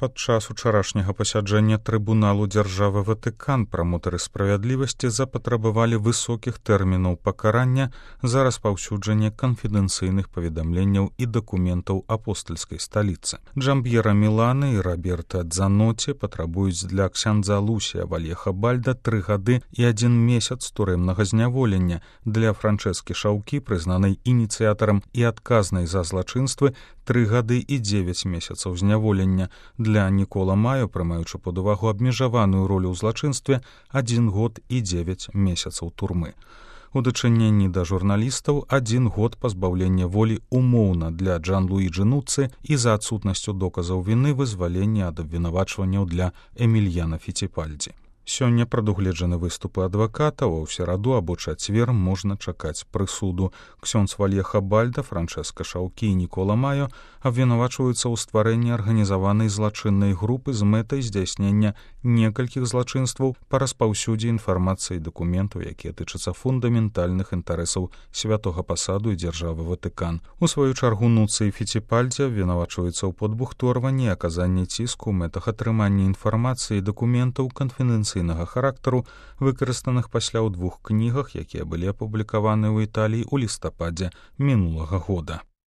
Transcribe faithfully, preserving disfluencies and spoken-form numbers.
Падчас учарашняга пасяджэння трыбуналу дзяржавы Ватыкан прамотары справядлівасці запатрабавалі высокіх тэрмінаў пакарання за распаўсюджанне канфідэнцыйных паведамленняў і дакументаў апостальскай сталіцы. Джамб'ера Мілана і Роберта Дзаноці патрабуюць для ксяндза Лусія Вальеха Бальда тры гады і адзін месяц турэмнага зняволення, для Франчэскі Шаўкі, прызнанай ініцыятарам і адказнай за злачынствы, тры гады і дзевяць месяцаў зняволення, для Нікола Маё, прымаючы пад увагу абмежаваную ролю ў злачынстве, адзін год і дзевяць месяцаў турмы. У дачыненні да журналістаў адзін год пазбаўлення волі умоўна для Джан-Луіджы Нуццы і за адсутнасцю доказаў віны вызвалення ад абвінавачванняў для Эмільяна Фіціпальдзі. Сёння прадугледжаны выступы адвакатаў, а ў сераду або чацвер можна чакаць прысуду. Ксёндз Вальеха Бальда, Франчэска Шаўкі і Нікола Маё абвінавачваюцца ў стварэнні арганізаванай злачыннай групы з мэтай здзяйснення некалькіх злачынстваў па распаўсюдзе інфармацыі і дакументаў, якія тычацца фундаментальных інтарэсаў святога пасаду і дзяржавы Ватыкан. У сваю чаргу Нуццы і Фіціпальдзі абвінавачваюцца ў подбухторванні і аказанні ціску ў мэтах атрымання інфармацыі і дакументаў канфідэнцыйнага характару, выкарыстаных пасля ў двух кнігах, якія былі апублікаваны ў Італіі ў лістападзе мінулага года.